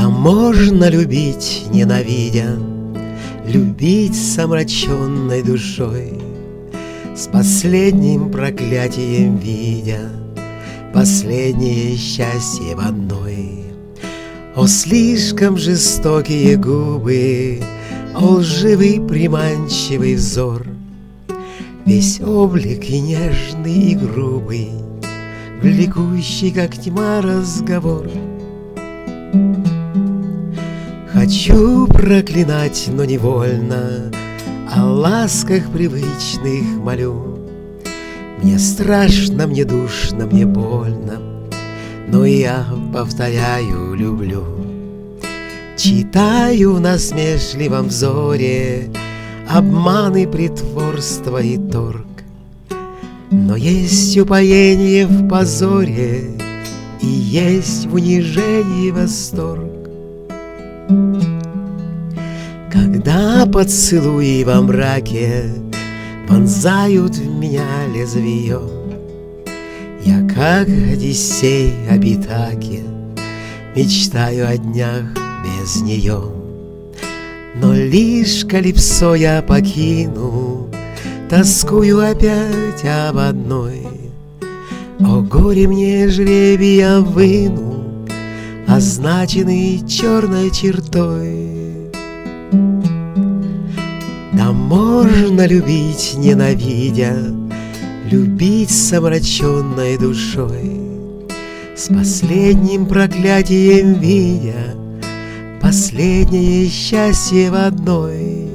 Да можно любить, ненавидя, любить с омраченной душой, с последним проклятием видя последнее счастье в одной. О, слишком жестокие губы, о, лживый приманчивый взор, весь облик и нежный, и грубый, влекущий, как тьма, разговор. Хочу проклинать, но невольно, о ласках привычных молю. Мне страшно, мне душно, мне больно, но я повторяю, люблю. Читаю в насмешливом взоре обманы, притворства и торг, но есть упоение в позоре и есть в унижении восторг. Когда поцелуи во мраке вонзают в меня лезвие, я, как Одиссей об Итаке, мечтаю о днях без нее. Но лишь Калипсо я покину, тоскую опять об одной. О, горе мне, жребий я выну, означенный черной чертой. Да можно любить, ненавидя, любить с омраченной душой, с последним проклятием видя последнее счастье в одной.